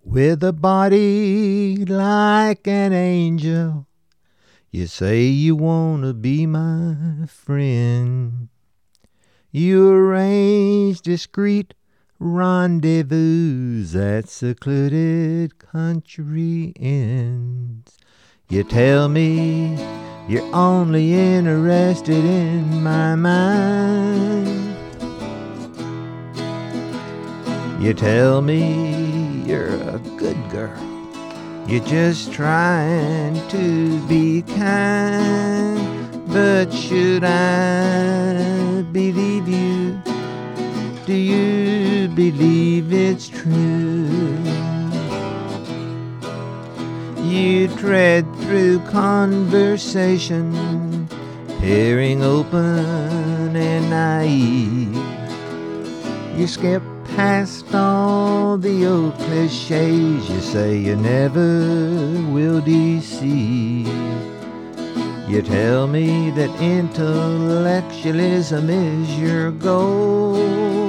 With a body like an angel, you say you wanna be my friend. You arrange discreet rendezvous at secluded country inns. You tell me you're only interested in my mind. You tell me you're a good girl, you're just trying to be kind. But should I believe you? Do you believe it's true? You tread through conversation, peering open and naive. You skip past all the old cliches, you say you never will deceive. You tell me that intellectualism is your goal,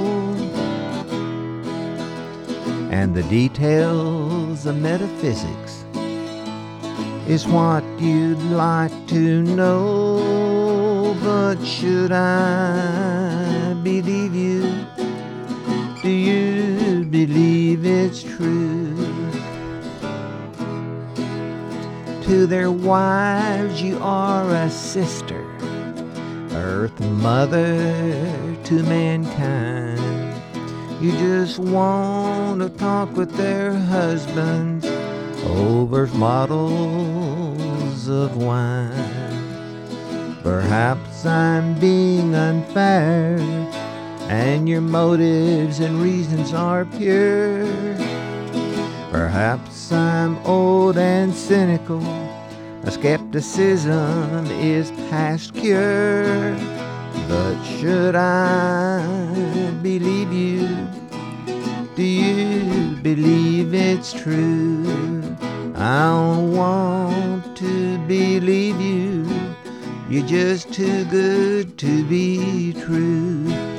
and the details of metaphysics is what you'd like to know. But should I believe you? Do you believe it's true? To their wives you are a sister, earth mother to mankind. You just want to talk with their husbands over bottles of wine. Perhaps I'm being unfair, and your motives and reasons are pure. Perhaps I'm old and cynical, a skepticism is past cure. But should I believe you? Do you believe it's true? I don't want to believe you, you're just too good to be true.